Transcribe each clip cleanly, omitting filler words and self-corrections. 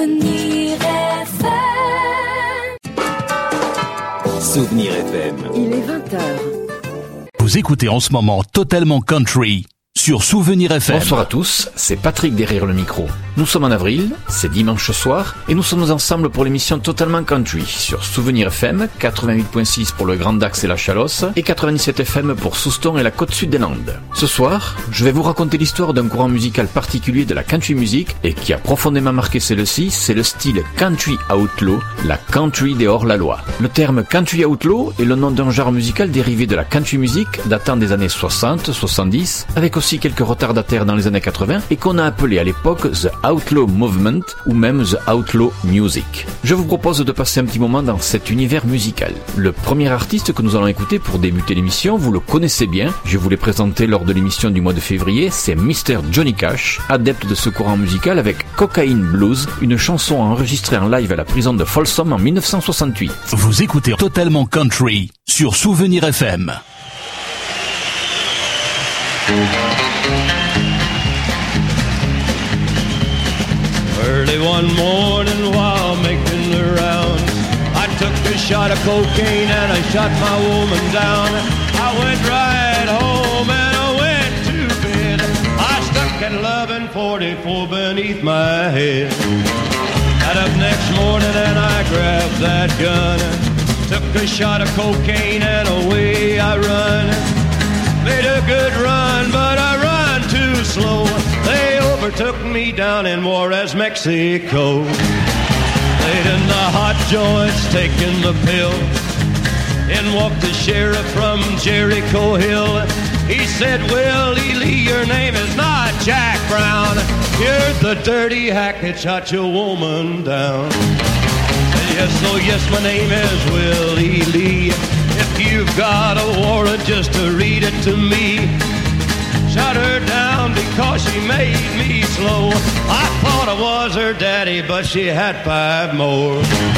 Souvenir FM. Souvenir FM. Il est 20h. Vous écoutez en ce moment Totalement Country sur Souvenir FM. Bonsoir à tous, c'est Patrick derrière le micro. Nous sommes en avril, c'est dimanche soir, et nous sommes ensemble pour l'émission Totalement Country sur Souvenir FM, 88.6 pour le Grand Dax et la Chalosse, et 97 FM pour Souston et la côte sud des Landes. Ce soir, je vais vous raconter l'histoire d'un courant musical particulier de la country music, et qui a profondément marqué celle-ci, c'est le style country outlaw, la country des hors-la-loi. Le terme country outlaw est le nom d'un genre musical dérivé de la country music, datant des années 60-70, avec aussi quelques retardataires dans les années 80, et qu'on a appelé à l'époque The Outlaw Movement ou même The Outlaw Music. Je vous propose de passer un petit moment dans cet univers musical. Le premier artiste que nous allons écouter pour débuter l'émission, vous le connaissez bien, je vous l'ai présenté lors de l'émission du mois de février, c'est Mr. Johnny Cash, adepte de ce courant musical avec Cocaine Blues, une chanson enregistrée en live à la prison de Folsom en 1968. Vous écoutez Totalement Country sur Souvenir FM. Early one morning while making the rounds, I took a shot of cocaine and I shot my woman down. I went right home and I went to bed. I stuck at 1144 beneath my head. Got up next morning and I grabbed that gun, took a shot of cocaine and away I run. Made a good run, but I run too slow. They overtook me down in Juarez, Mexico. Laid in the hot joints, taking the pill. In walked the sheriff from Jericho Hill. He said, Willie Lee, your name is not Jack Brown. You're the dirty hack that shot your woman down. Said, yes, oh yes, my name is Willie Lee. If you've got a warrant, just to read it to me. Shot her down because she made me slow. I thought I was her daddy, but she had 5 more.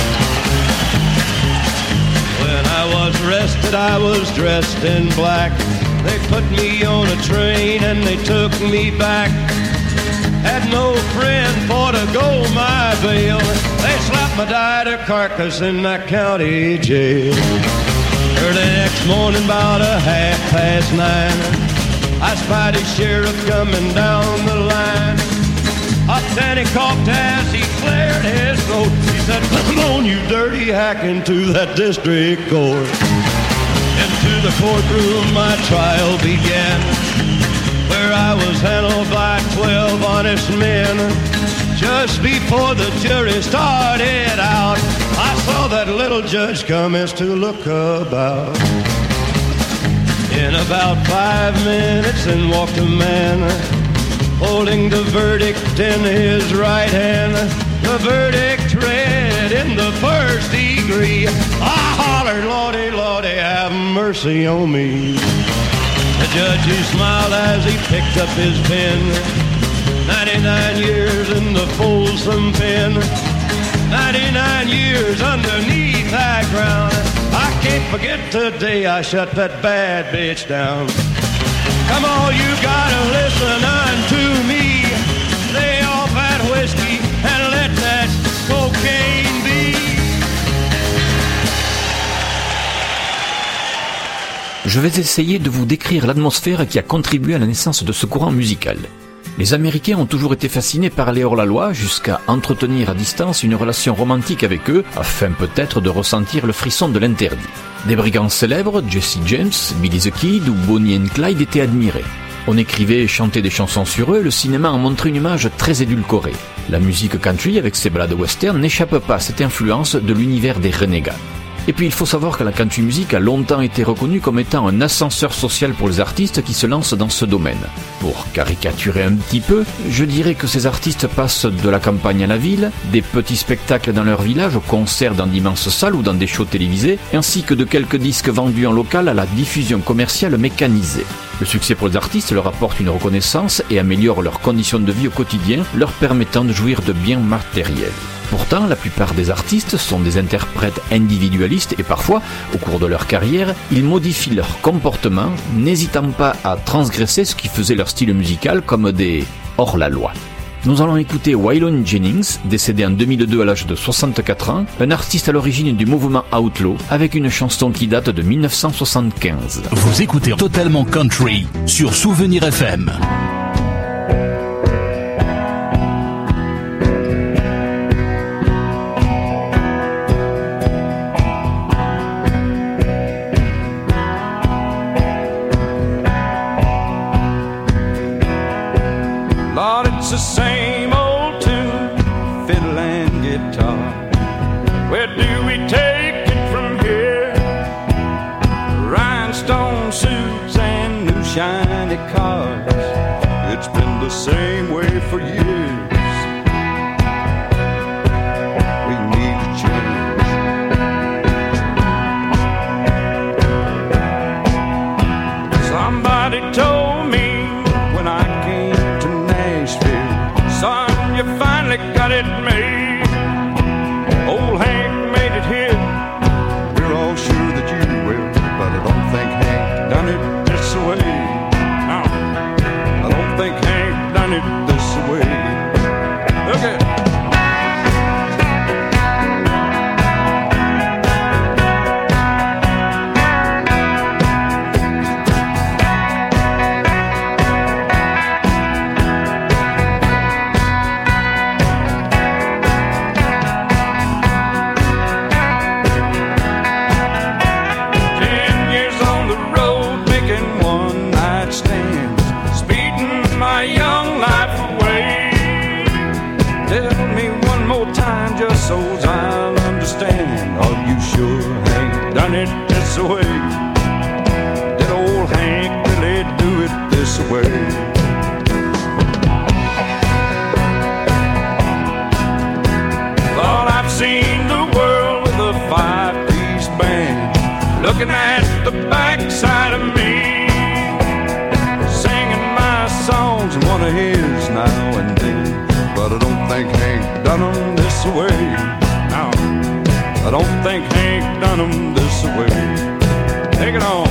When I was arrested, I was dressed in black. They put me on a train and they took me back. Had no friend for to go my bail. They slapped my died carcass in that county jail. Early next morning, about 9:30, I spied a sheriff coming down the line. Up then he coughed as he cleared his throat. He said, come on, you dirty hack, into that district court. Into the courtroom my trial began, where I was handled by 12 honest men. Just before the jury started out, I saw that little judge commence to look about. In about 5 minutes in walked a man, holding the verdict in his right hand. The verdict read in the first degree. I hollered, Lordy, Lordy, have mercy on me. The judge, he smiled as he picked up his pen. 99 years in the Folsom pen. 99 years underneath that ground. I can't forget the day I shut that bad bitch down. Come on, you gotta listen unto me. Lay off that whiskey and let that cocaine be. Je vais essayer de vous décrire l'atmosphère qui a contribué à la naissance de ce courant musical. Les Américains ont toujours été fascinés par les hors-la-loi jusqu'à entretenir à distance une relation romantique avec eux afin peut-être de ressentir le frisson de l'interdit. Des brigands célèbres, Jesse James, Billy the Kid ou Bonnie and Clyde étaient admirés. On écrivait et chantait des chansons sur eux, le cinéma en montrait une image très édulcorée. La musique country avec ses ballades western n'échappe pas à cette influence de l'univers des renégats. Et puis il faut savoir que la country music a longtemps été reconnue comme étant un ascenseur social pour les artistes qui se lancent dans ce domaine. Pour caricaturer un petit peu, je dirais que ces artistes passent de la campagne à la ville, des petits spectacles dans leur village, concerts dans d'immenses salles ou dans des shows télévisés, ainsi que de quelques disques vendus en local à la diffusion commerciale mécanisée. Le succès pour les artistes leur apporte une reconnaissance et améliore leurs conditions de vie au quotidien, leur permettant de jouir de biens matériels. Pourtant, la plupart des artistes sont des interprètes individualistes et parfois, au cours de leur carrière, ils modifient leur comportement, n'hésitant pas à transgresser ce qui faisait leur style musical comme des hors-la-loi. Nous allons écouter Waylon Jennings, décédé en 2002 à l'âge de 64 ans, un artiste à l'origine du mouvement Outlaw, avec une chanson qui date de 1975. Vous écoutez Totalement Country sur Souvenir FM. Lord, it's the same old tune, fiddle and guitar. Where do we take it from here? Rhinestone suits and new shiny cars. It's been the same way for years. We need to change. Somebody told me when I came to Nashville, son, you finally got it made. Old Hank made it here. We're all sure that you will, but I don't think Hank done it this way. No, I don't think Hank done it this way. Look at it. So I'll understand. Are you sure Hank done it this way? Did old Hank really do it this way? Thought I've seen the world with a 5-piece band, looking at the backside of me, singing my songs and one of his now and then. But I don't think Hank done them this way. No, I don't think Hank done them this way. Take it on.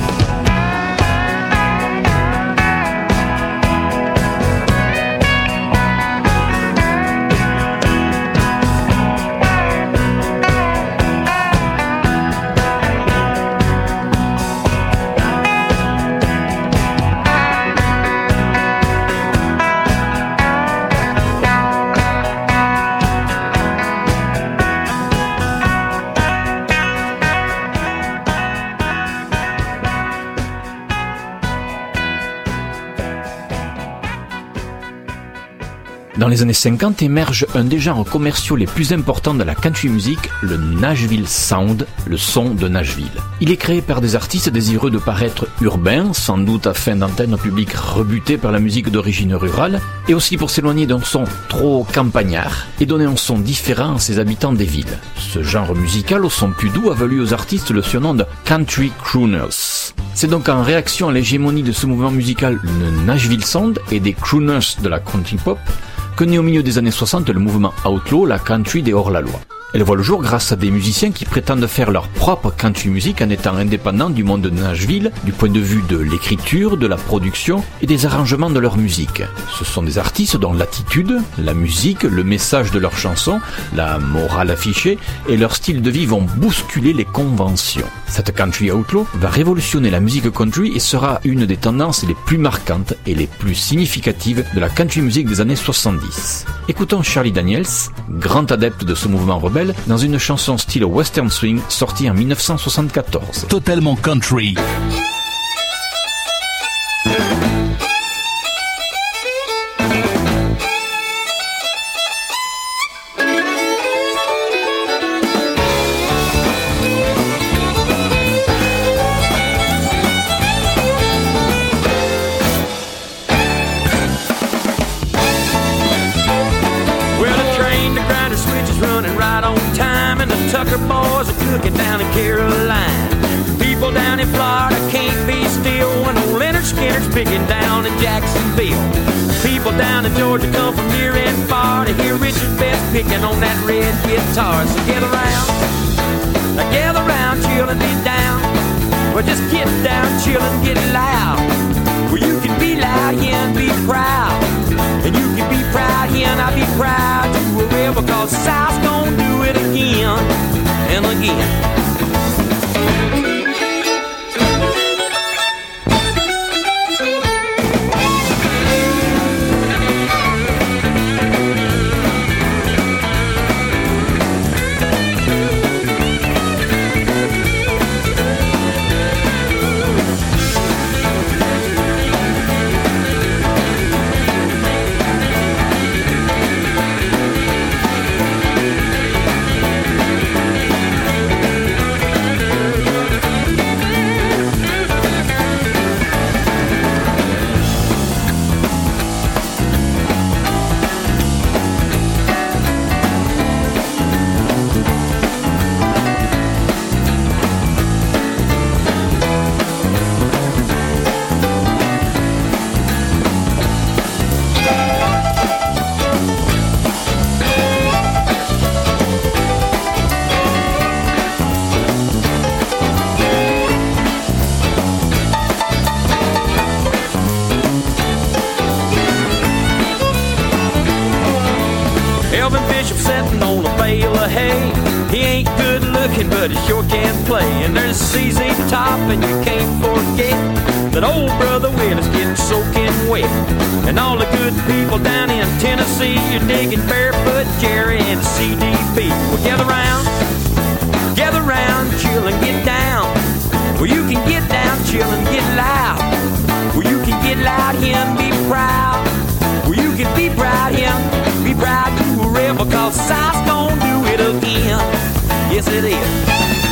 Dans les années 50 émerge un des genres commerciaux les plus importants de la country music, le Nashville Sound, le son de Nashville. Il est créé par des artistes désireux de paraître urbains, sans doute afin d'atteindre un public rebuté par la musique d'origine rurale, et aussi pour s'éloigner d'un son trop campagnard et donner un son différent à ses habitants des villes. Ce genre musical au son plus doux a valu aux artistes le surnom de country crooners. C'est donc en réaction à l'hégémonie de ce mouvement musical, le Nashville Sound et des crooners de la country pop, que naît au milieu des années 60 le mouvement Outlaw, la country des hors-la-loi. Elle voit le jour grâce à des musiciens qui prétendent faire leur propre country music en étant indépendants du monde de Nashville, du point de vue de l'écriture, de la production et des arrangements de leur musique. Ce sont des artistes dont l'attitude, la musique, le message de leurs chansons, la morale affichée et leur style de vie vont bousculer les conventions. Cette country outlaw va révolutionner la musique country et sera une des tendances les plus marquantes et les plus significatives de la country music des années 70. Écoutons Charlie Daniels, grand adepte de ce mouvement rebelle, dans une chanson style western swing sortie en 1974. Totalement country. Tucker boys are cooking down in Carolina. People down in Florida can't be still when old Leonard Skinner's picking down in Jacksonville. People down in Georgia come from near and far to hear Richard Best picking on that red guitar. So gather round, chill and be down. Well, just get down, chill and get loud. Well, you can be loud here and be proud, and you can be proud here again. I'd be proud to a river, cause South's gonna do it again and again. But he sure can play. And there's CZ Top, and you can't forget that old brother Willis getting soaking wet. And all the good people down in Tennessee, you're digging Barefoot Jerry and CDP. Well, gather round, chill and get down. Well, you can get down, chill and get loud. Well, you can get loud here and be proud. Well, you can be proud here, be proud to a river, cause South's gonna do it again. Yes, it is.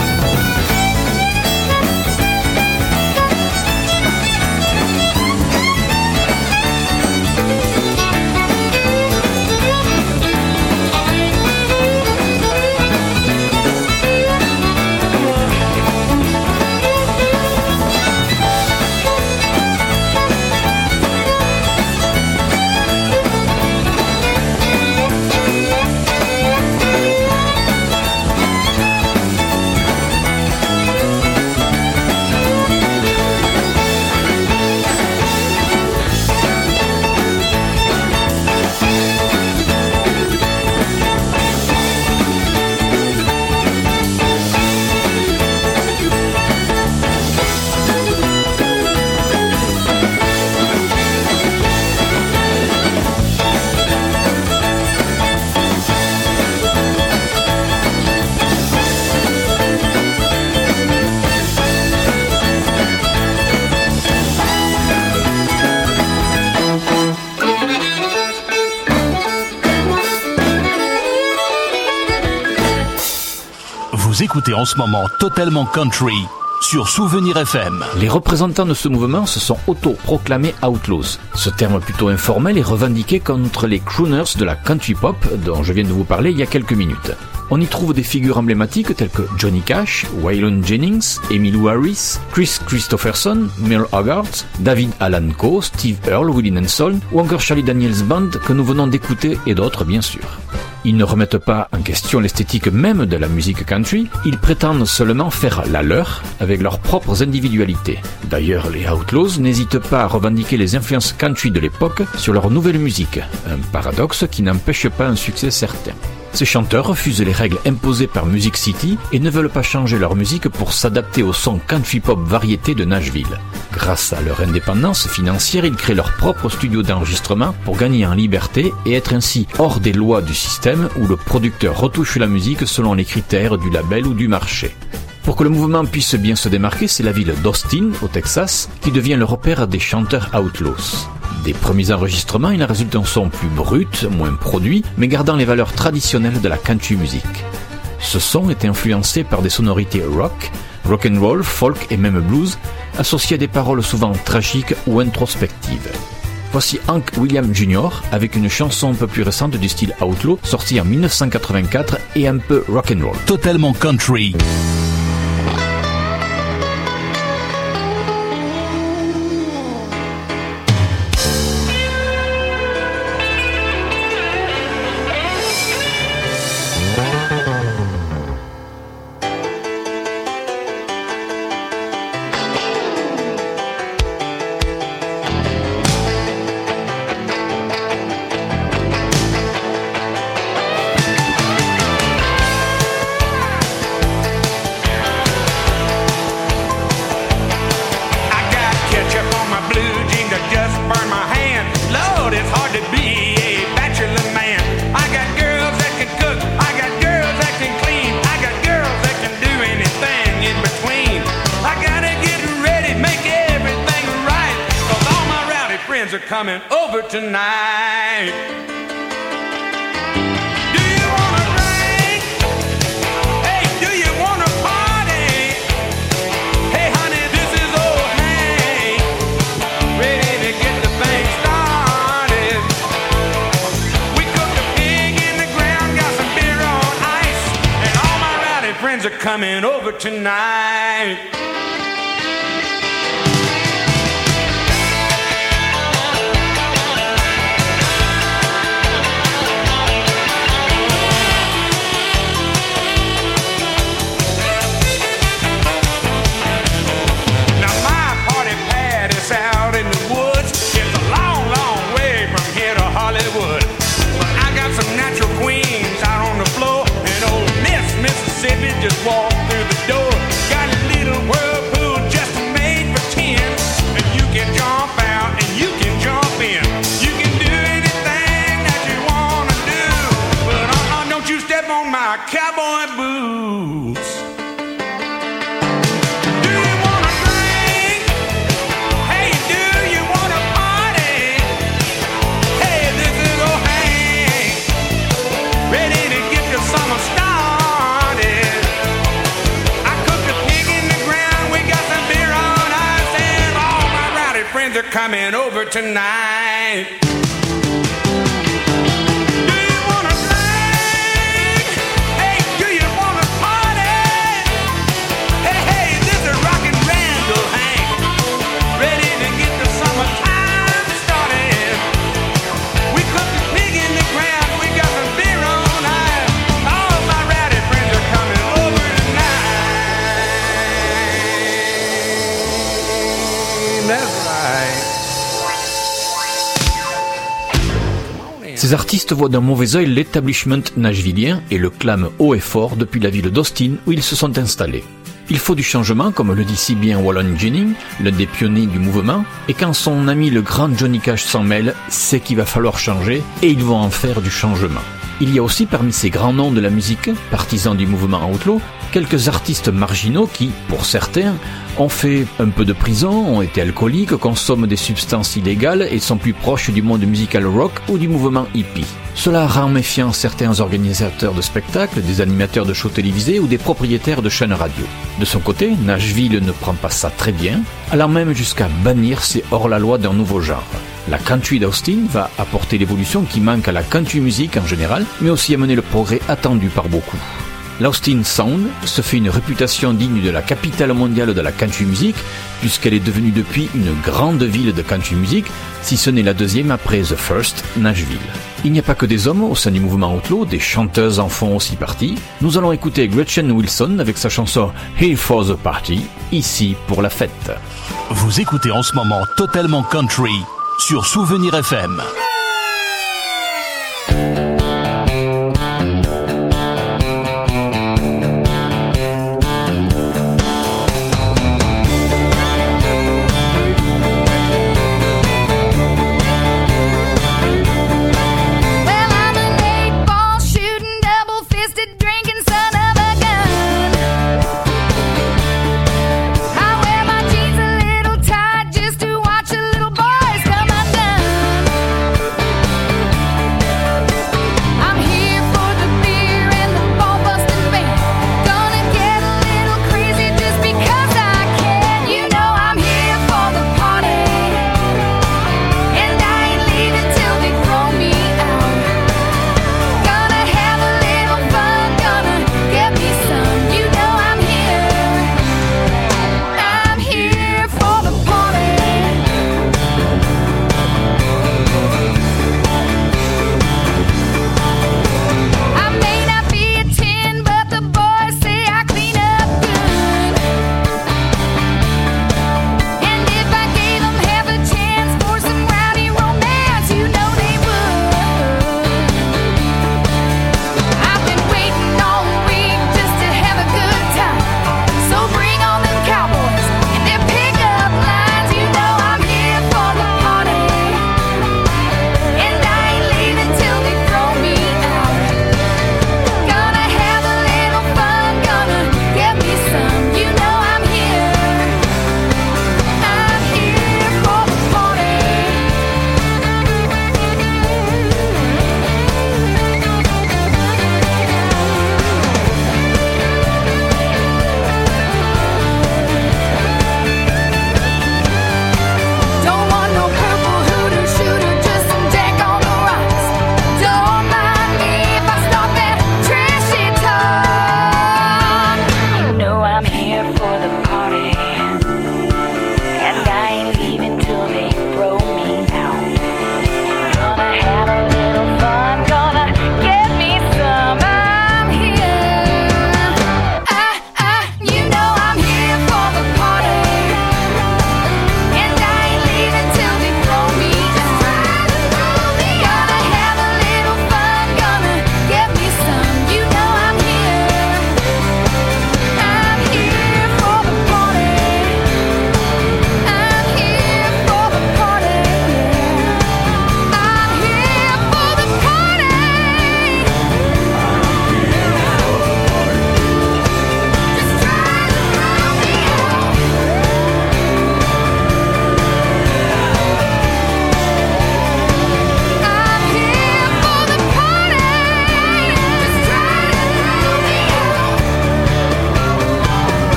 Vous écoutez en ce moment Totalement Country sur Souvenir FM. Les représentants de ce mouvement se sont auto-proclamés outlaws. Ce terme plutôt informel est revendiqué contre les crooners de la country pop dont je viens de vous parler il y a quelques minutes. On y trouve des figures emblématiques telles que Johnny Cash, Waylon Jennings, Emmylou Harris, Chris Christopherson, Merle Haggard, David Alan Coe, Steve Earle, Willie Nelson ou encore Charlie Daniels Band que nous venons d'écouter et d'autres bien sûr. Ils ne remettent pas en question l'esthétique même de la musique country, ils prétendent seulement faire la leur avec leurs propres individualités. D'ailleurs, les Outlaws n'hésitent pas à revendiquer les influences country de l'époque sur leur nouvelle musique, un paradoxe qui n'empêche pas un succès certain. Ces chanteurs refusent les règles imposées par Music City et ne veulent pas changer leur musique pour s'adapter au son country pop variété de Nashville. Grâce à leur indépendance financière, ils créent leur propre studio d'enregistrement pour gagner en liberté et être ainsi hors des lois du système où le producteur retouche la musique selon les critères du label ou du marché. Pour que le mouvement puisse bien se démarquer, c'est la ville d'Austin, au Texas, qui devient le repère des chanteurs outlaws. Des premiers enregistrements, il en résulte un son plus brut, moins produit, mais gardant les valeurs traditionnelles de la country music. Ce son est influencé par des sonorités rock, rock'n'roll, folk et même blues, associés à des paroles souvent tragiques ou introspectives. Voici Hank Williams Jr. avec une chanson un peu plus récente du style outlaw, sortie en 1984 et un peu rock'n'roll. Totalement country. coming over tonight. Coming over tonight. Now my party pad is out in the woods. It's a long, long way from here to Hollywood. But I got some natural queens out on the floor, and old Mississippi just walked through the door. Got a little whirlpool just made for 10, and you can jump out and you can jump in. You can do anything that you wanna do, but don't you step on my cowboy boots. Do you wanna drink? Hey, do you wanna party? Hey, this is old Hank, ready to get the summer started. Are coming over tonight. Do you wanna drink? Hey, do you wanna party? Hey, hey, this is rockin' Randall Hank, ready to get the summertime started. We cooked a pig in the ground, we got some beer on ice. All my rowdy friends are coming over tonight. That's right. Ces artistes voient d'un mauvais œil l'établissement nashvillien et le clament haut et fort depuis la ville d'Austin où ils se sont installés. Il faut du changement, comme le dit si bien Waylon Jennings, l'un des pionniers du mouvement, et quand son ami le grand Johnny Cash s'en mêle, c'est qu'il va falloir changer et ils vont en faire du changement. Il y a aussi parmi ces grands noms de la musique, partisans du mouvement outlaw, quelques artistes marginaux qui, pour certains, ont fait un peu de prison, ont été alcooliques, consomment des substances illégales et sont plus proches du monde musical rock ou du mouvement hippie. Cela rend méfiants certains organisateurs de spectacles, des animateurs de shows télévisés ou des propriétaires de chaînes radio. De son côté, Nashville ne prend pas ça très bien, allant même jusqu'à bannir ces hors-la-loi d'un nouveau genre. La country d'Austin va apporter l'évolution qui manque à la country music en général, mais aussi amener le progrès attendu par beaucoup. L'Austin Sound se fait une réputation digne de la capitale mondiale de la country music, puisqu'elle est devenue depuis une grande ville de country music, si ce n'est la deuxième après The First, Nashville. Il n'y a pas que des hommes au sein du mouvement outlaw, des chanteuses en font aussi partie. Nous allons écouter Gretchen Wilson avec sa chanson Here for the Party, ici pour la fête. Vous écoutez en ce moment Totalement Country sur Souvenir FM. Jeans a little tight just to watch a little boys come undone.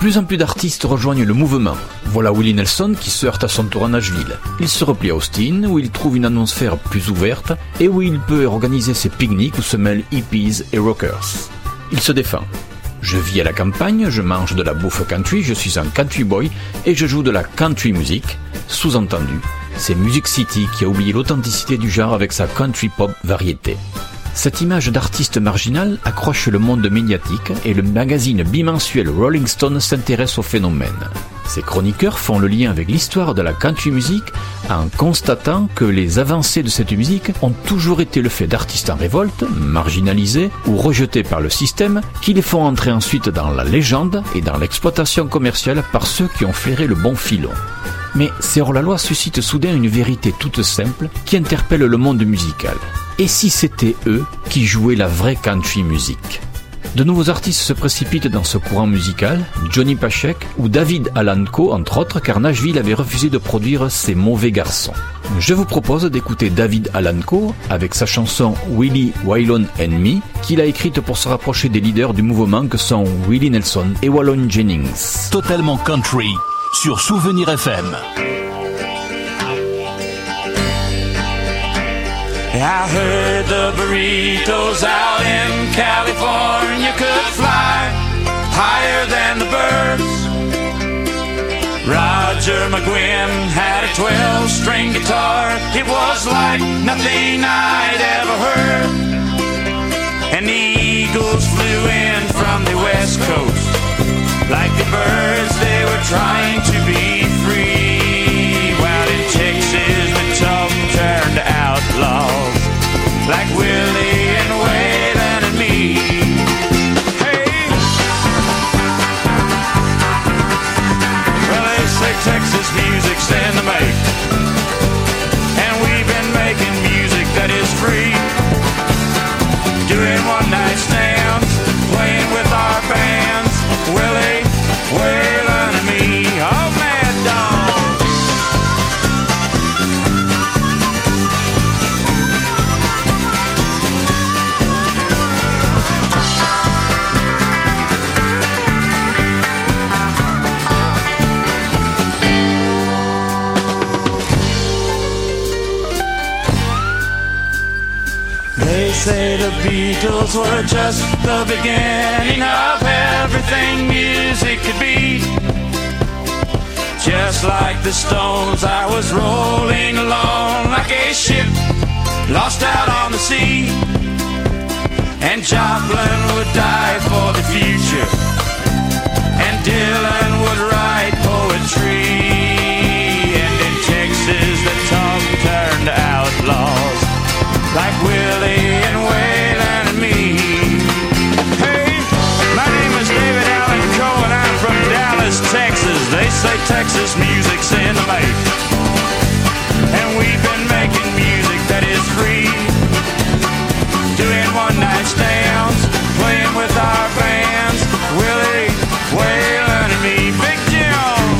plus en plus d'artistes rejoignent le mouvement. Voilà Willie Nelson qui se heurte à son tour à Nashville. Il se replie à Austin, où il trouve une atmosphère plus ouverte et où il peut organiser ses pique-niques où se mêlent hippies et rockers. Il se défend. Je vis à la campagne, je mange de la bouffe country, je suis un country boy et je joue de la country music. Sous-entendu, c'est Music City qui a oublié l'authenticité du genre avec sa country pop variété. Cette image d'artiste marginal accroche le monde médiatique et le magazine bimensuel Rolling Stone s'intéresse au phénomène. Ces chroniqueurs font le lien avec l'histoire de la country music en constatant que les avancées de cette musique ont toujours été le fait d'artistes en révolte, marginalisés ou rejetés par le système, qui les font entrer ensuite dans la légende et dans l'exploitation commerciale par ceux qui ont flairé le bon filon. Mais ces hors-la-loi suscitent soudain une vérité toute simple qui interpelle le monde musical. Et si c'était eux qui jouaient la vraie country music ? De nouveaux artistes se précipitent dans ce courant musical, Johnny Pashek ou David Alan Coe entre autres, car Nashville avait refusé de produire ces mauvais garçons. Je vous propose d'écouter David Alan Coe avec sa chanson Willie, Waylon and Me, qu'il a écrite pour se rapprocher des leaders du mouvement que sont Willie Nelson et Waylon Jennings. Totalement country sur Souvenir FM. I heard the burritos out in California could fly higher than the birds. Roger McGuinn had a 12-string guitar. It was like nothing I'd ever heard. And the eagles flew in from the west coast. Like the birds, they were trying to be free. While in Texas, the tough turned outlaws. Like Willie and Waylon and me. Hey! Well, they say Texas music's in the make. And we've been making music that is free. Doing one-night stands, playing with our bands. Willie, Waylon and me, all mad dogs. They say the Beatles were just the beginning of everything music could be. Just like the Stones, I was rolling along like a ship lost out on the sea. And Joplin would die for the future, and Dylan would write poetry. And in Texas, the tough turned outlaws. Like Willie and Waylon and me. Hey, my name is David Alan Coe and I'm from Dallas, Texas. They say Texas music's in the make. And we've been making music that is free. Doing one-night stands, playing with our bands. Willie, Waylon and me. Big Jim.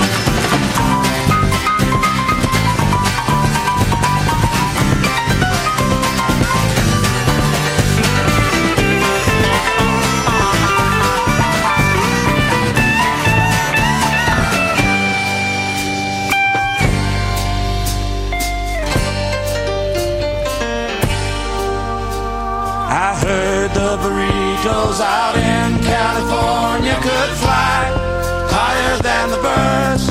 I heard the burritos out in California could fly higher than the birds.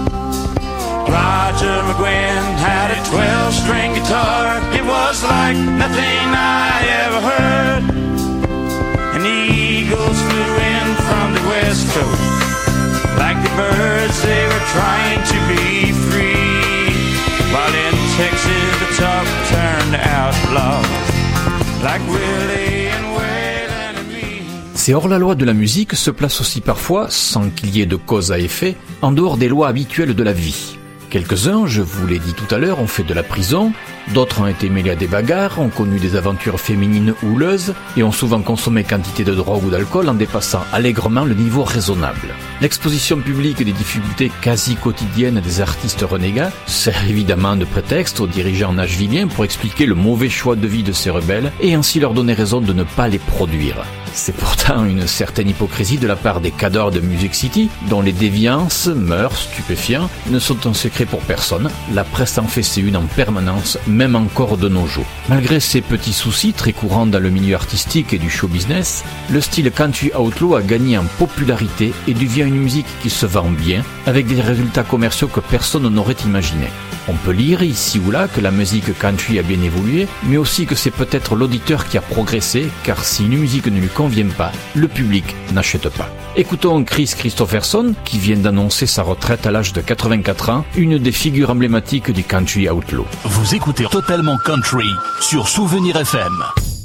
Roger McGuinn had a 12-string guitar. It was like nothing I ever heard. And the eagles flew in from the west coast. Like the birds, they were trying to be free. While in Texas, the tough turned outlaws. Like Willie and Waylon and me. Ces hors-la-loi de la musique se placent aussi parfois, sans qu'il y ait de cause à effet, en dehors des lois habituelles de la vie. Quelques-uns, je vous l'ai dit tout à l'heure, ont fait de la prison, d'autres ont été mêlés à des bagarres, ont connu des aventures féminines houleuses et ont souvent consommé quantité de drogue ou d'alcool en dépassant allègrement le niveau raisonnable. L'exposition publique des difficultés quasi quotidiennes des artistes renégats sert évidemment de prétexte aux dirigeants nashvilliens pour expliquer le mauvais choix de vie de ces rebelles et ainsi leur donner raison de ne pas les produire. C'est pourtant une certaine hypocrisie de la part des cadors de Music City, dont les déviances, mœurs, stupéfiants, ne sont un secret pour personne. La presse en fait ses unes en permanence, même encore de nos jours. Malgré ces petits soucis très courants dans le milieu artistique et du show business, le style country outlaw a gagné en popularité et devient une musique qui se vend bien, avec des résultats commerciaux que personne n'aurait imaginé. On peut lire ici ou là que la musique country a bien évolué, mais aussi que c'est peut-être l'auditeur qui a progressé, car si une musique ne lui convient pas, le public n'achète pas. Écoutons Chris Christopherson, qui vient d'annoncer sa retraite à l'âge de 84 ans, une des figures emblématiques du country outlaw. Vous écoutez Totalement Country sur Souvenir FM.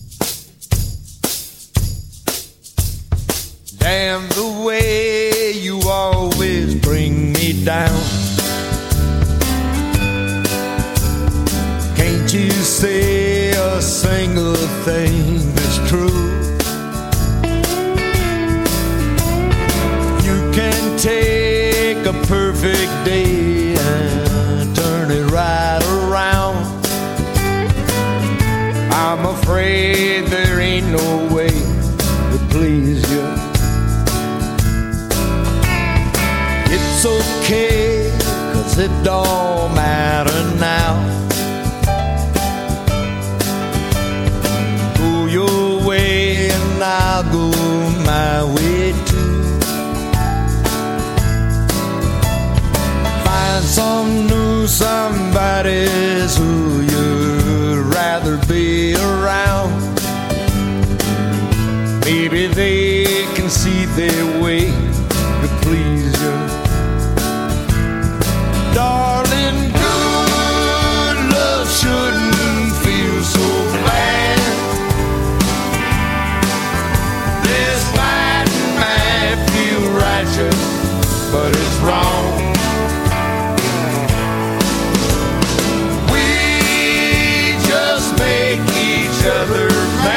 Damn the way you always bring me down. Can't you say a single thing that's true? You can take a perfect day and turn it right around. I'm afraid there ain't no way to please you. It's okay, 'cause it don't matter now. Go your way and I'll go my way too. Find some new somebody's who you'd rather be around. Maybe they can see their way to please you. Darling, good love shouldn't feel so bad. This fighting might feel righteous, but it's wrong. We just make each other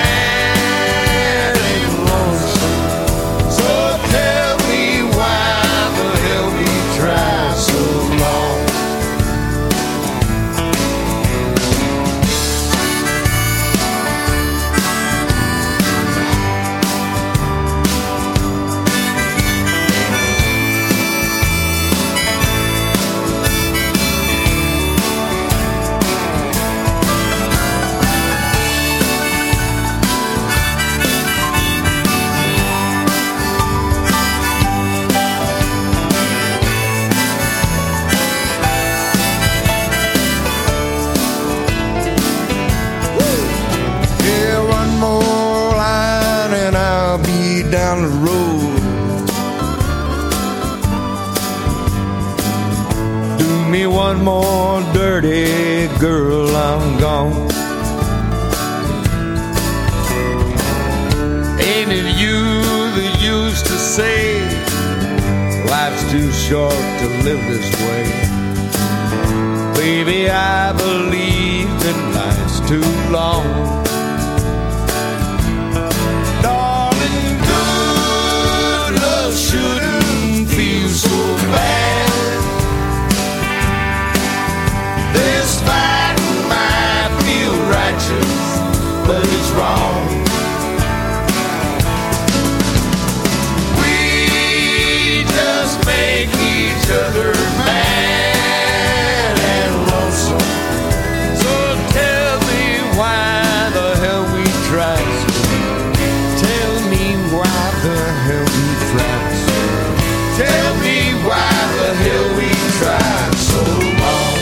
mad and lonesome. So tell me why the hell we try so long. Down the road, do me one more dirty, girl, I'm gone. Ain't it you that used to say life's too short to live this way? Baby, I believe that life's too long. Shouldn't feel so bad. This fight might feel righteous, but it's wrong. We just make each other mad and lonesome. So tell me why the hell we try. Tell me why the hell we try. Tell me why the hell we tried so long.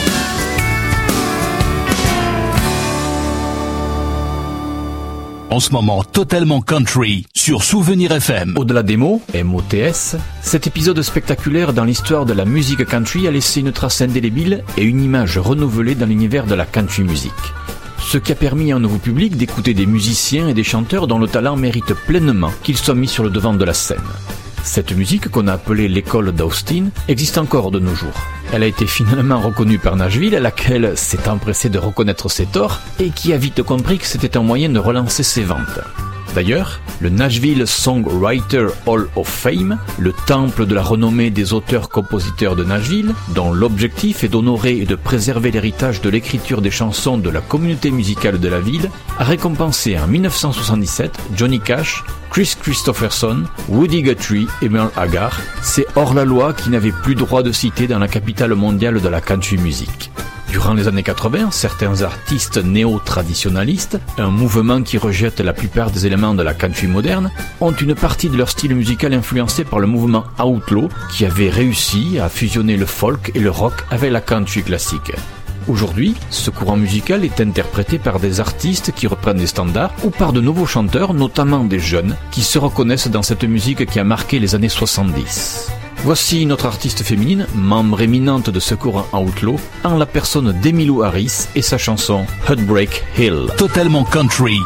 En ce moment, Totalement Country sur Souvenir FM. Au-delà des mots, MOTS, cet épisode spectaculaire dans l'histoire de la musique country a laissé une trace indélébile et une image renouvelée dans l'univers de la country music. Ce qui a permis à un nouveau public d'écouter des musiciens et des chanteurs dont le talent mérite pleinement qu'ils soient mis sur le devant de la scène. Cette musique, qu'on a appelée l'école d'Austin, existe encore de nos jours. Elle a été finalement reconnue par Nashville, laquelle s'est empressée de reconnaître ses torts et qui a vite compris que c'était un moyen de relancer ses ventes. D'ailleurs, le Nashville Songwriter Hall of Fame, le temple de la renommée des auteurs-compositeurs de Nashville, dont l'objectif est d'honorer et de préserver l'héritage de l'écriture des chansons de la communauté musicale de la ville, a récompensé en 1977 Johnny Cash, Chris Christopherson, Woody Guthrie et Merle Haggard, c'est hors-la-loi qui n'avait plus droit de citer dans la capitale mondiale de la country music. Durant les années 80, certains artistes néo-traditionalistes, un mouvement qui rejette la plupart des éléments de la country moderne, ont une partie de leur style musical influencé par le mouvement outlaw qui avait réussi à fusionner le folk et le rock avec la country classique. Aujourd'hui, ce courant musical est interprété par des artistes qui reprennent des standards ou par de nouveaux chanteurs, notamment des jeunes, qui se reconnaissent dans cette musique qui a marqué les années 70. Voici notre artiste féminine, membre éminente de ce courant outlaw, en la personne d'Emmylou Harris et sa chanson Heartbreak Hill. Totalement country.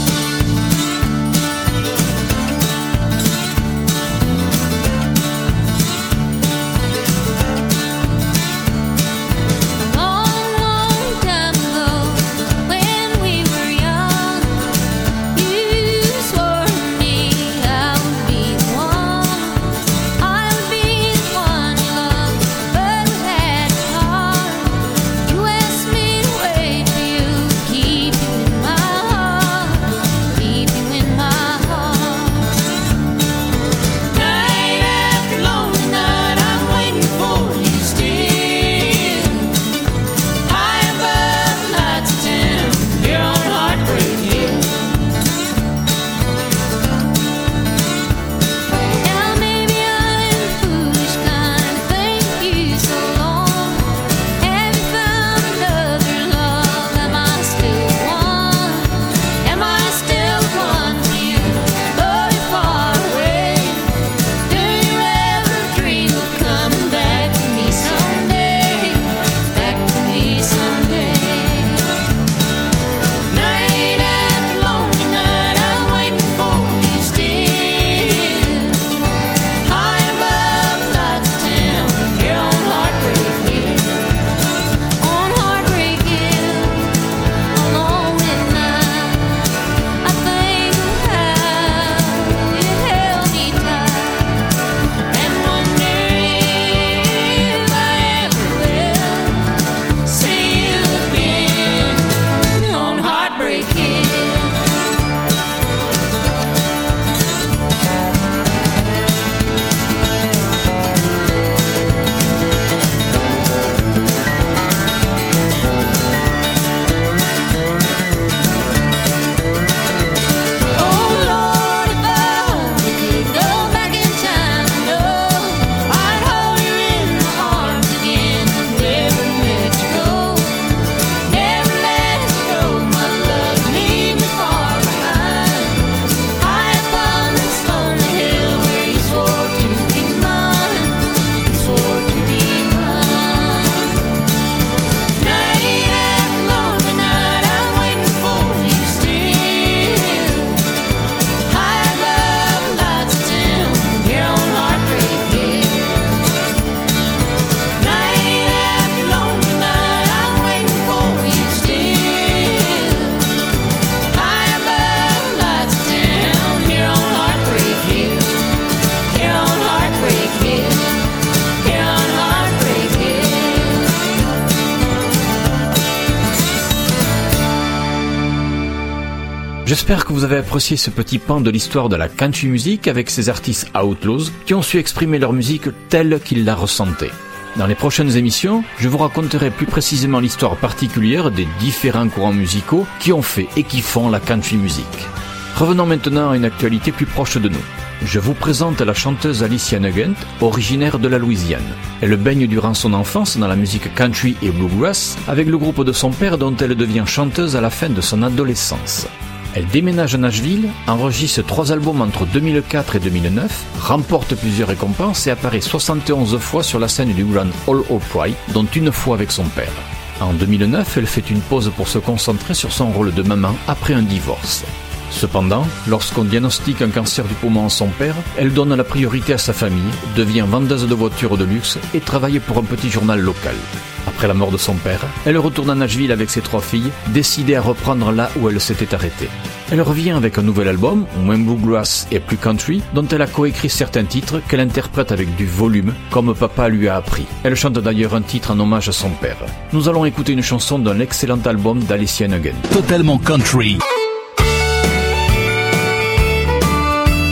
J'espère que vous avez apprécié ce petit pan de l'histoire de la country music avec ces artistes outlaws qui ont su exprimer leur musique telle qu'ils la ressentaient. Dans les prochaines émissions, je vous raconterai plus précisément l'histoire particulière des différents courants musicaux qui ont fait et qui font la country music. Revenons maintenant à une actualité plus proche de nous. Je vous présente la chanteuse Alicia Nugent, originaire de la Louisiane. Elle baigne durant son enfance dans la musique country et bluegrass avec le groupe de son père dont elle devient chanteuse à la fin de son adolescence. Elle déménage à Nashville, enregistre 3 albums entre 2004 et 2009, remporte plusieurs récompenses et apparaît 71 fois sur la scène du Grand Ole Opry, dont une fois avec son père. En 2009, elle fait une pause pour se concentrer sur son rôle de maman après un divorce. Cependant, lorsqu'on diagnostique un cancer du poumon à son père, elle donne la priorité à sa famille, devient vendeuse de voitures de luxe et travaille pour un petit journal local. Après la mort de son père, elle retourne à Nashville avec ses 3 filles, décidée à reprendre là où elle s'était arrêtée. Elle revient avec un nouvel album, moins bluegrass et plus country, dont elle a coécrit certains titres qu'elle interprète avec du volume, comme papa lui a appris. Elle chante d'ailleurs un titre en hommage à son père. Nous allons écouter une chanson d'un excellent album d'Alicia Nugent. Totalement country.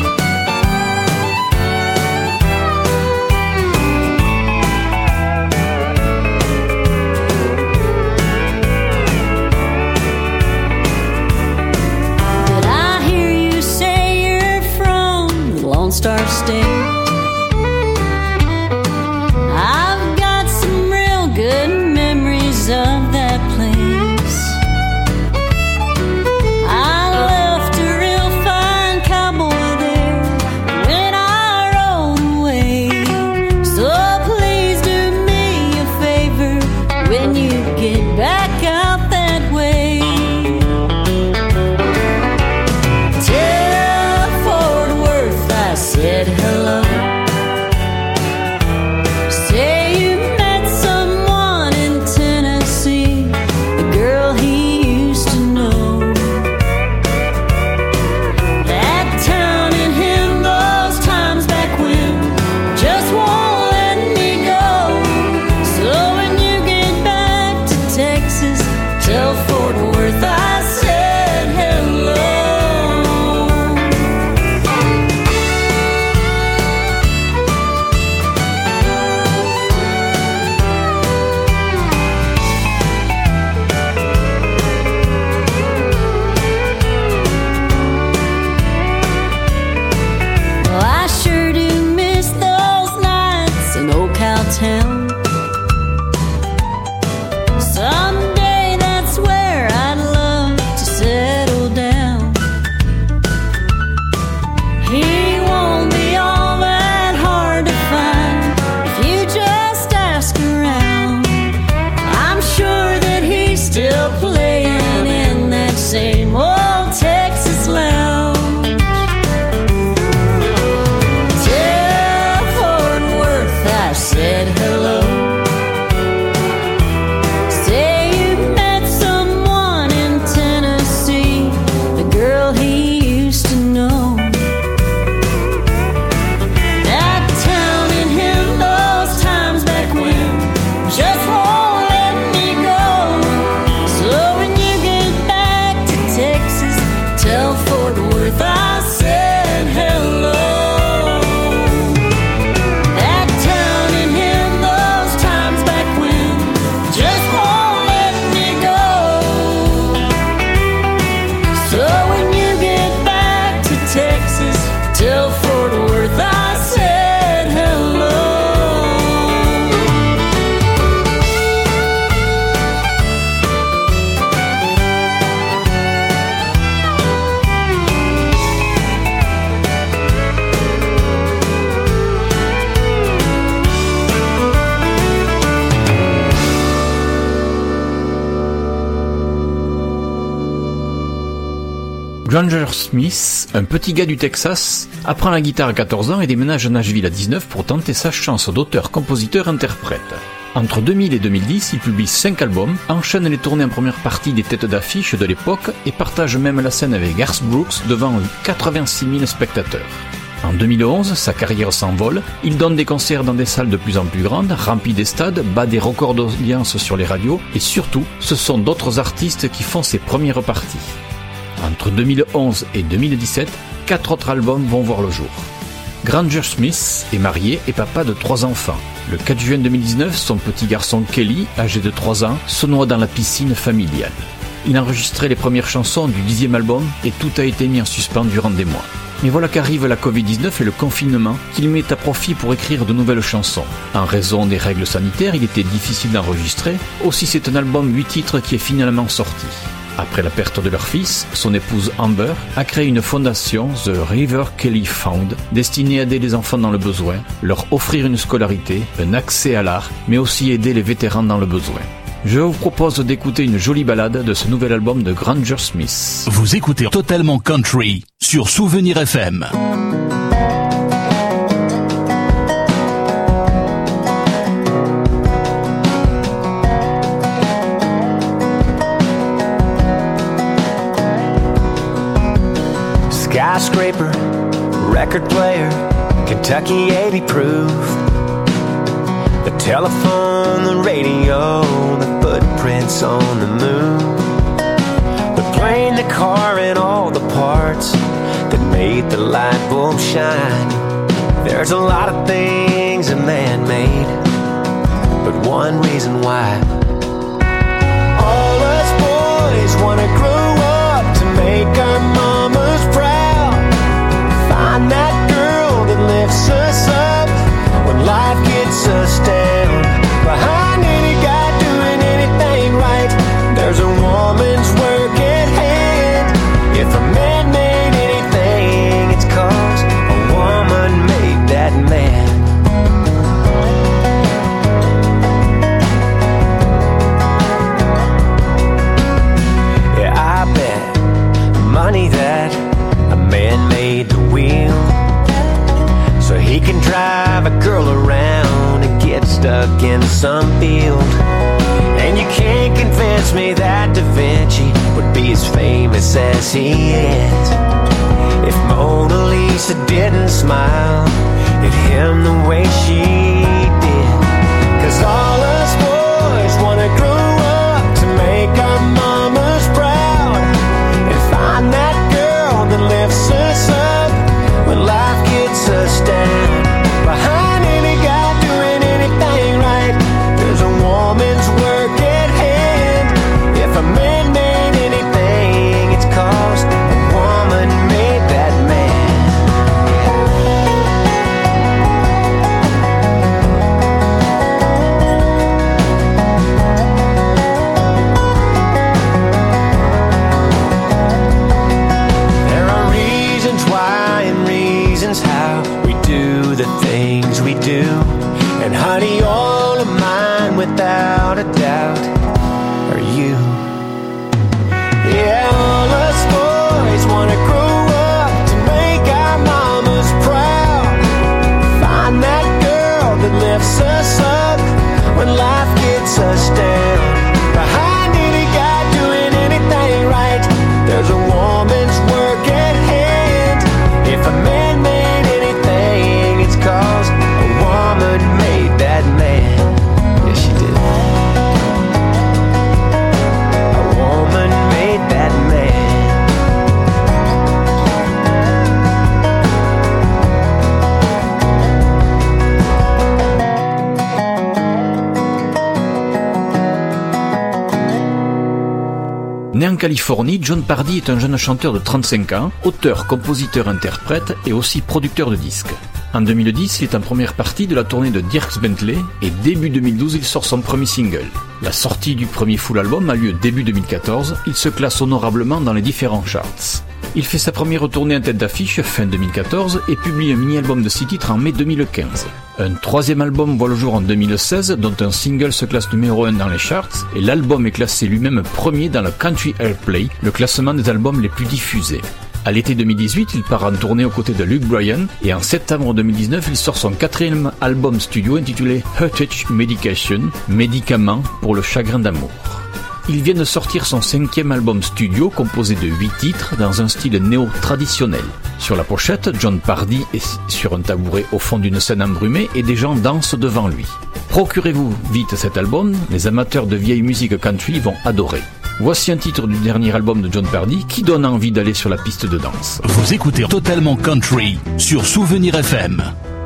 Granger Smith, un petit gars du Texas, apprend la guitare à 14 ans et déménage à Nashville à 19 pour tenter sa chance d'auteur, compositeur, interprète. Entre 2000 et 2010, il publie 5 albums, enchaîne les tournées en première partie des têtes d'affiche de l'époque et partage même la scène avec Garth Brooks devant 86 000 spectateurs. En 2011, sa carrière s'envole, il donne des concerts dans des salles de plus en plus grandes, remplit des stades, bat des records d'audience sur les radios et surtout, ce sont d'autres artistes qui font ses premières parties. Entre 2011 et 2017, 4 autres albums vont voir le jour. Granger Smith est marié et papa de 3 enfants. Le 4 juin 2019, son petit garçon Kelly, âgé de 3 ans, se noie dans la piscine familiale. Il enregistrait les premières chansons du 10e album et tout a été mis en suspens durant des mois. Mais voilà qu'arrive la Covid-19 et le confinement qu'il met à profit pour écrire de nouvelles chansons. En raison des règles sanitaires, il était difficile d'enregistrer, aussi c'est un album 8 titres qui est finalement sorti. Après la perte de leur fils, son épouse Amber a créé une fondation, The River Kelly Fund, destinée à aider les enfants dans le besoin, leur offrir une scolarité, un accès à l'art, mais aussi aider les vétérans dans le besoin. Je vous propose d'écouter une jolie balade de ce nouvel album de Granger Smith. Vous écoutez Totalement Country sur Souvenir FM. Skyscraper, record player, Kentucky 80 proof. The telephone, the radio, the footprints on the moon. The plane, the car, and all the parts that made the light bulb shine. There's a lot of things a man made, but one reason why. All us boys wanna grow up to make our mamas proud. Find that girl that lifts us up when life gets us down. Behind any guy doing anything right, there's a woman's work at hand. If a man made anything, it's 'cause a woman made that man. Yeah, I bet money that a man made the wheel so he can drive a girl around and get stuck in some field. And you can't convince me that Da Vinci would be as famous as he is if Mona Lisa didn't smile at him the way she did. 'Cause all us boys wanna grow up to make our mamas proud and find that girl that lifts us up when life gets us down. Behind any guy doing anything right, there's a woman's work at hand. If a man made anything, it's 'cause a woman made that man. There are reasons why and reasons how we do the things we do. And honey, all of mine without a doubt are you. Yeah, all us boys wanna grow up to make our mamas proud. Find that girl that lifts us up when life gets us down. Behind any guy doing anything right, there's a woman's work at hand. If a man made anything, it's 'cause a woman made that man. Yes, she did. A woman made that man. Né en Californie, Jon Pardi est un jeune chanteur de 35 ans, auteur, compositeur, interprète et aussi producteur de disques. En 2010, il est en première partie de la tournée de Dierks Bentley et début 2012, il sort son premier single. La sortie du premier full album a lieu début 2014, il se classe honorablement dans les différents charts. Il fait sa première tournée en tête d'affiche fin 2014 et publie un mini-album de 6 titres en mai 2015. Un troisième album voit le jour en 2016, dont un single se classe numéro 1 dans les charts, et l'album est classé lui-même premier dans le Country Airplay, le classement des albums les plus diffusés. À l'été 2018, il part en tournée aux côtés de Luke Bryan, et en septembre 2019, il sort son quatrième album studio intitulé Heartache Medication, médicament pour le chagrin d'amour. Il vient de sortir son 5e album studio composé de 8 titres dans un style néo-traditionnel. Sur la pochette, John Pardy est sur un tabouret au fond d'une scène embrumée et des gens dansent devant lui. Procurez-vous vite cet album, les amateurs de vieille musique country vont adorer. Voici un titre du dernier album de John Pardy qui donne envie d'aller sur la piste de danse. Vous écoutez Totalement Country sur Souvenir FM.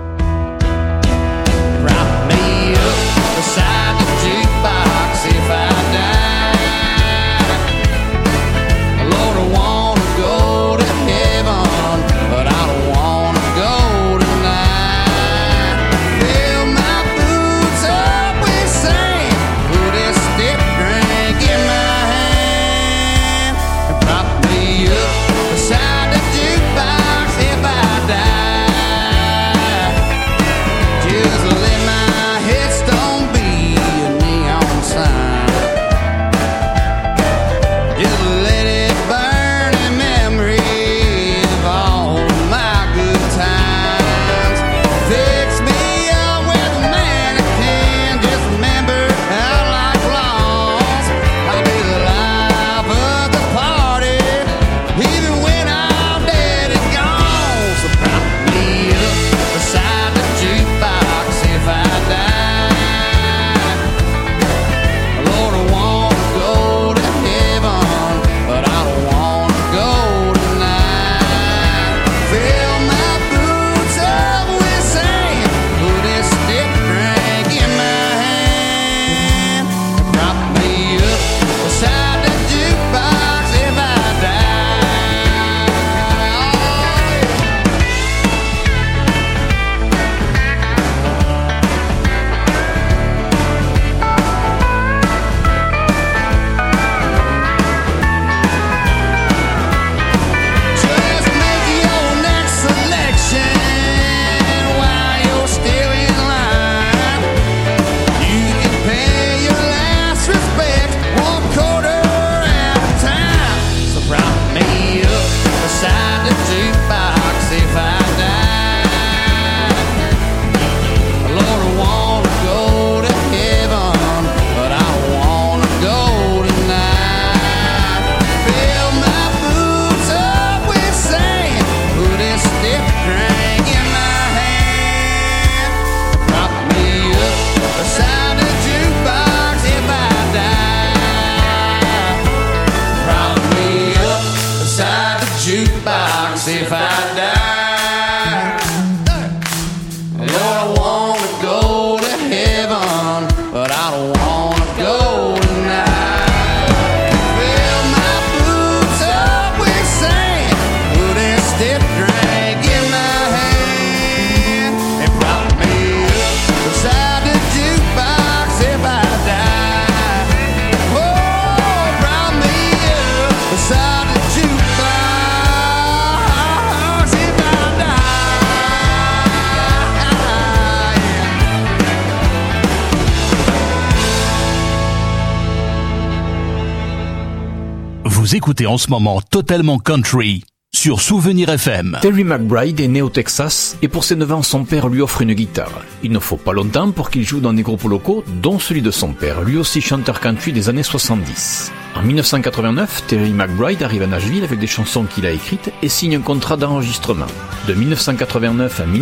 Vous écoutez en ce moment Totalement Country sur Souvenir FM. Terry McBride est né au Texas et pour ses 9 ans, son père lui offre une guitare. Il ne faut pas longtemps pour qu'il joue dans des groupes locaux, dont celui de son père, lui aussi chanteur country des années 70. En 1989, Terry McBride arrive à Nashville avec des chansons qu'il a écrites et signe un contrat d'enregistrement. De 1989 à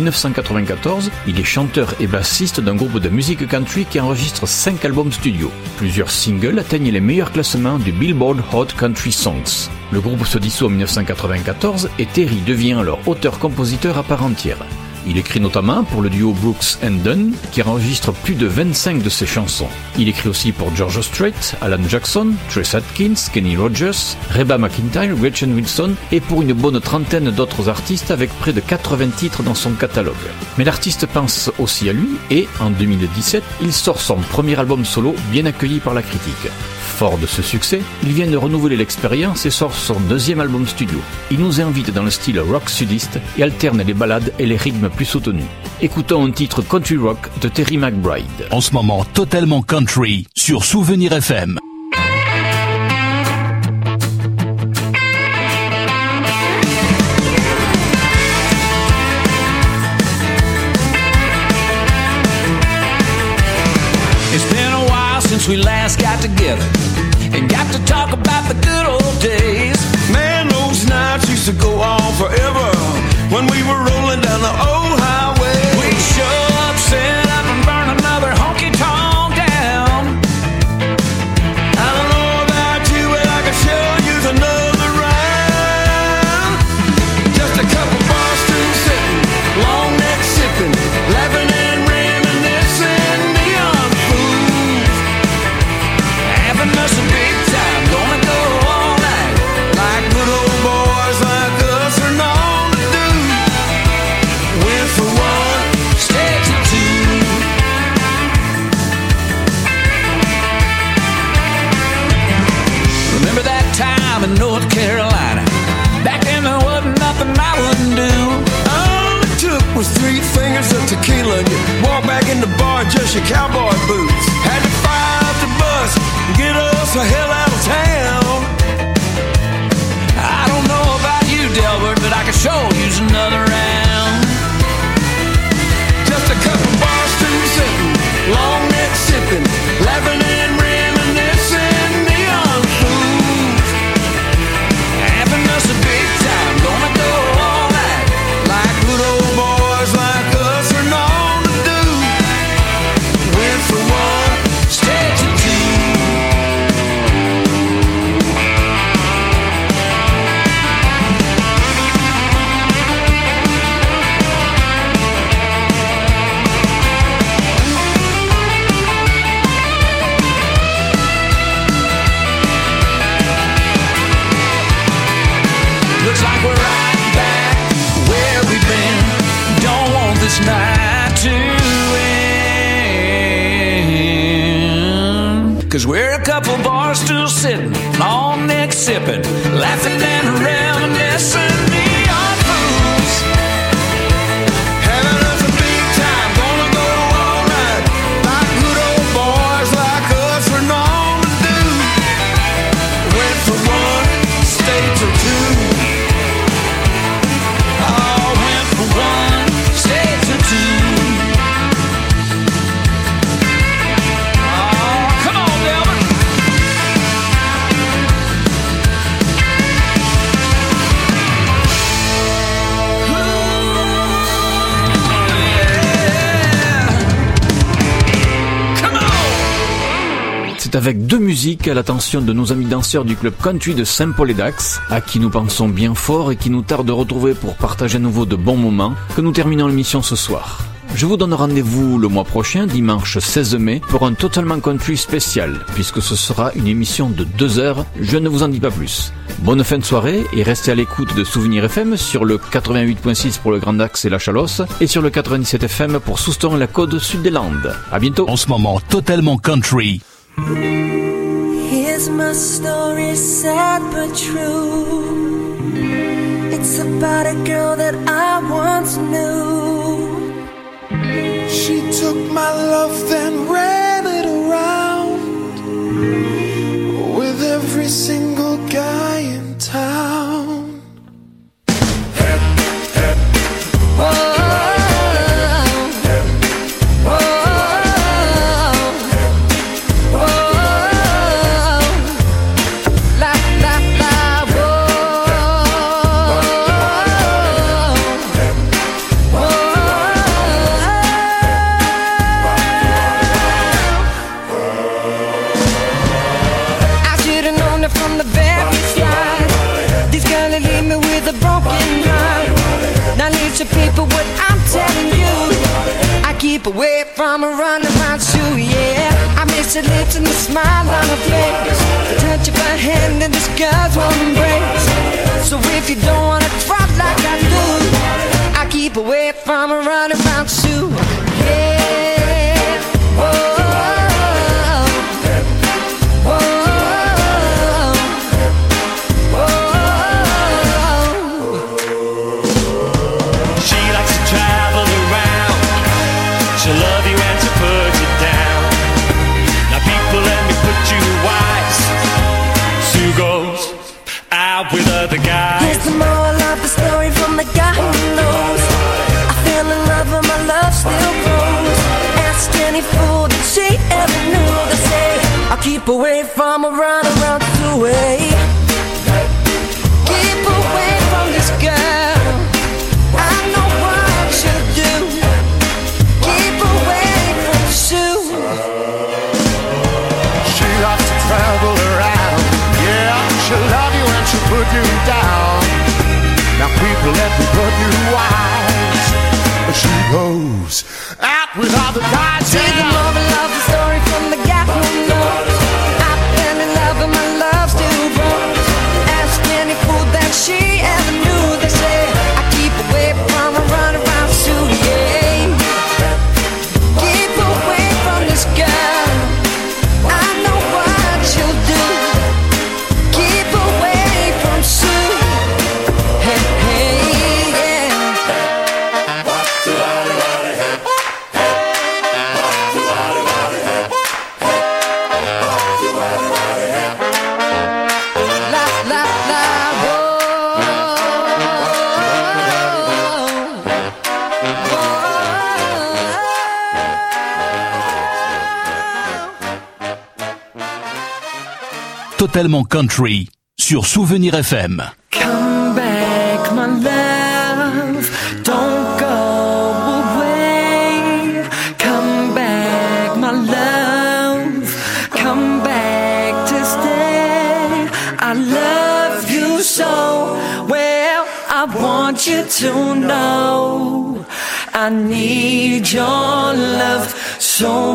1994, il est chanteur et bassiste d'un groupe de musique country qui enregistre 5 albums studio. Plusieurs singles atteignent les meilleurs classements du Billboard Hot Country Songs. Le groupe se dissout en 1994 et Terry devient alors auteur-compositeur à part entière. Il écrit notamment pour le duo Brooks and Dunn, qui enregistre plus de 25 de ses chansons. Il écrit aussi pour George Strait, Alan Jackson, Trace Atkins, Kenny Rogers, Reba McEntire, Gretchen Wilson et pour une bonne trentaine d'autres artistes avec près de 80 titres dans son catalogue. Mais l'artiste pense aussi à lui et, en 2017, il sort son premier album solo bien accueilli par la critique. Fort de ce succès, il vient de renouveler l'expérience et sort son deuxième album studio. Il nous invite dans le style rock sudiste et alterne les ballades et les rythmes plus soutenus. Écoutons un titre country rock de Terry McBride. En ce moment, totalement country sur Souvenir FM. Since we last got together and got to talk about the good old days. Man, those nights used to go on forever when we were rolling down the old highway. We show up, set up, and burn another honky-tonk down. I don't know about you, but I can sure use another round. Just a couple bar stools sitting, long neck sipping, laughing and reminiscing. Neon fools, having us a big time, gonna go all night like good old boys like us are known to do. Win for one, stay till two. Remember that time in North Carolina? Back then there wasn't nothing I wouldn't do. All it took was 3 fingers of tequila and you walk back in the bar in just your cowboy boots. Had to fire up the bus and get us the hell out of town. I don't know about you, Delbert, but I can sure use another round. Just a couple bar stools sitting, long neck sipping, laughing and reminiscing. Neon fools, Having us a big time, gonna go all night like good old boys like us are known to do. Win for one, stay till two. Looks like we're right back where we've been. Don't want this night to end. 'Cause we're a couple bar stools sitting, long neck sipping, laughing and reminiscing. Neon fools, having us a big time, gonna go all night like good old boys like us are known to do. Went for one, stayed till two. oh, went for one, stayed till two. Oh, come on, Delbert. C'est avec deux musiques à l'attention de nos amis danseurs du club country de Saint-Paul-et-Dax, à qui nous pensons bien fort et qui nous tarde de retrouver pour partager à nouveau de bons moments, que nous terminons l'émission ce soir. Je vous donne rendez-vous le mois prochain, dimanche 16 mai, pour un Totalement Country spécial, puisque ce sera une émission de 2 heures, je ne vous en dis pas plus. Bonne fin de soirée et restez à l'écoute de Souvenir FM sur le 88.6 pour le Grand Dax et la Chalosse, et sur le 97 FM pour Souston et la côte sud des Landes. À bientôt. En ce moment, totalement country. Here's my story, sad but true. It's about a girl that I once knew. She took my love then ran it around with every single guy in town. People, what I'm telling you, I keep away from a runabout shoe, yeah. I miss her lips and the smile on her face, the touch of her hand and this girl's warm embrace. So if you don't wanna trot like I do, I keep away from a runabout shoe, yeah. Whoa, whoa, whoa. eyes. Here's the moral of the story from the guy who knows. I fell in love and my love still grows. Ask any fool that she ever knew. They say I'll keep away from a runaround two-way. Keep away from this girl. I know what she'll do. Keep away from Sue. She loves to travel around. Yeah, she'll love you and she'll put you down. Now people, let me put you wise. She goes out with all the guys. See the moral of the story from the guy who knows. I fell in love and my love still grows. Ask any fool that she ever knew. They say I keep away from a runaround Sue. Yeah, keep away from this girl. I know what she'll do. Keep away from Sue. Hey, hey, yeah. La, la, la, Totalement country sur Souvenir FM. Come back, my love. Don't go away. Come back, my love. Come back to stay. I love you so well. I want you to know I need your love so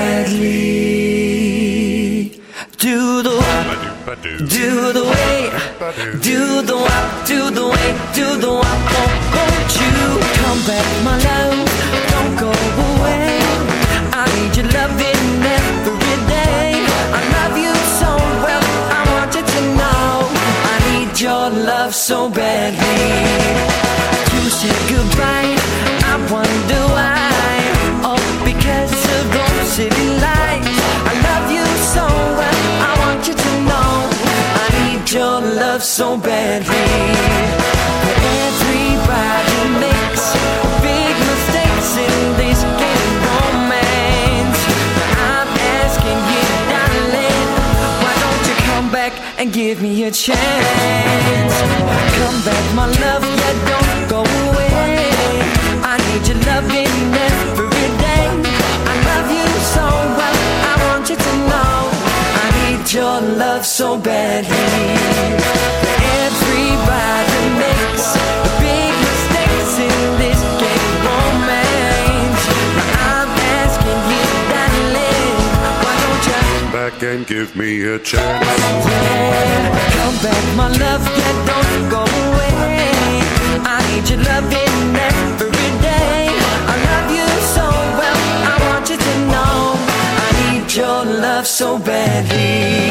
badly. Do the way, do the way, do the wop, do the way, do the wop. Won't you come back, my love? Don't go away. I need your loving every day. I love you so well. I want you to know I need your love so badly. You said goodbye. I wonder why. Oh, because of those city lights. I love you so well. I want you to know I need your love so badly. Everybody makes big mistakes in this game romance. I'm asking you, darling, why don't you come back and give me a chance? Come back, my love, yeah, don't go away. I need your loving every day. I love you so well. I want you to know I need your love so badly. Everybody makes big mistakes in this game romance. I'm asking you, darling, why don't you back and give me a chance? yeah, come back, my love, yeah, don't go away. I need your loving every day. I love you so well. I want you to know I need your love so badly.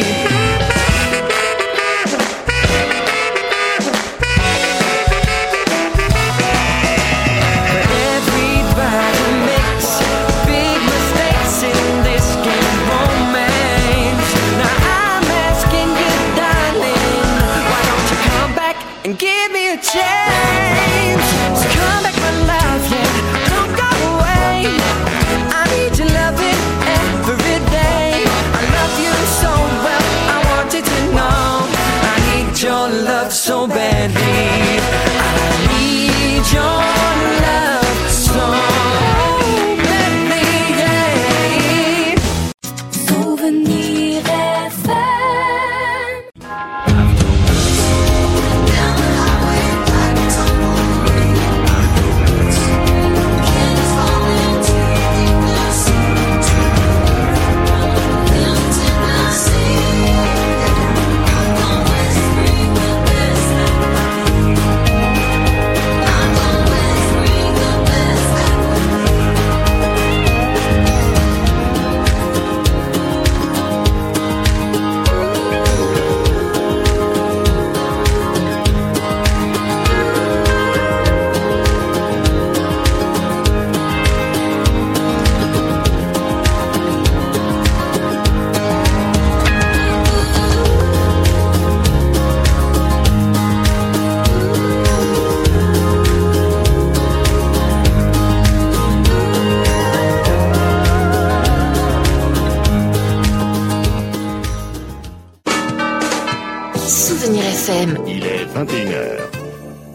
Everybody makes big mistakes in this game romance. Now I'm asking you, darling, why don't you come back and give me a chance? So come back, my love, yeah, don't go away. I need your loving every day. I love you so well. I want you to know I need your love so badly. I need your love so badly, yeah. Souvenir FM. Souvenir FM. Il est 21h.